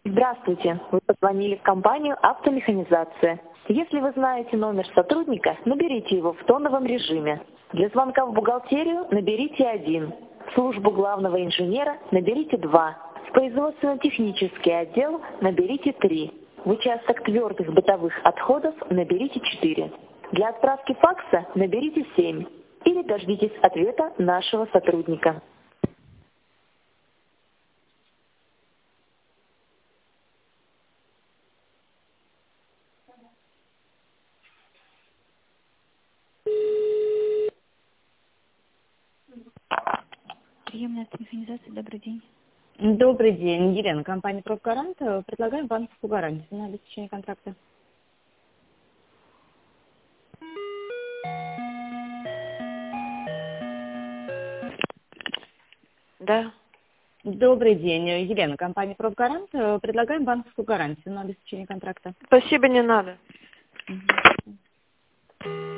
Здравствуйте. Вы позвонили в компанию «Автомеханизация». Если вы знаете номер сотрудника, наберите его в тоновом режиме. Для звонка в бухгалтерию наберите 1. В службу главного инженера наберите 2. В производственно-технический отдел наберите 3. В участок твердых бытовых отходов наберите 4. Для отправки факса наберите 7. Или дождитесь ответа нашего сотрудника. Приемная автомеханизация, добрый день. Добрый день, Елена, компания «Профгарант». Предлагаем банковскую гарантию на обеспечение контракта. Да. Добрый день, Елена, компания «Профгарант». Предлагаем банковскую гарантию на обеспечение контракта. Спасибо, не надо. Мгм.